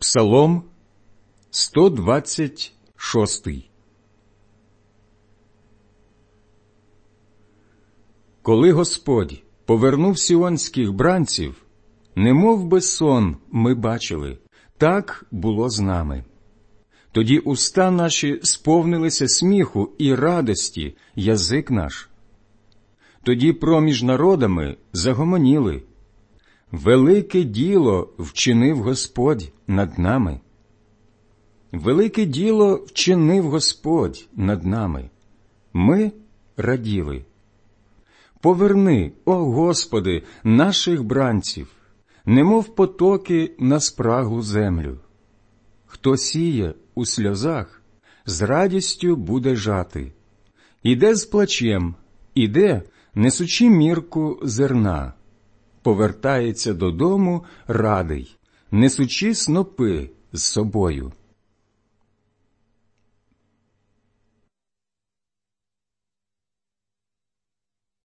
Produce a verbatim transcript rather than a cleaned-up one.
Псалом сто двадцять шостий. Коли Господь повернув сіонських бранців, немов би сон ми бачили, так було з нами. Тоді уста наші сповнилися сміху і радості, язик наш. Тоді проміж народами загомоніли. Велике діло вчинив Господь над нами. Велике діло вчинив Господь над нами. Ми раділи. Поверни, о Господи, наших бранців, немов потоки на спраглу землю. Хто сіє у сльозах, з радістю буде жати. Іде з плачем, іде, несучи мірку зерна. Повертається додому радий, несучи снопи з собою.